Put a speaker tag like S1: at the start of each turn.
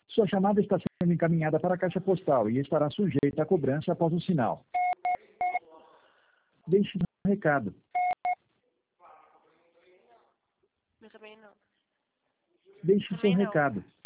S1: Sua chamada está sendo encaminhada para a caixa postal e estará sujeita à cobrança após o sinal. Deixe um recado.
S2: Eu também não.
S1: Deixe seu
S2: Também não.
S1: recado.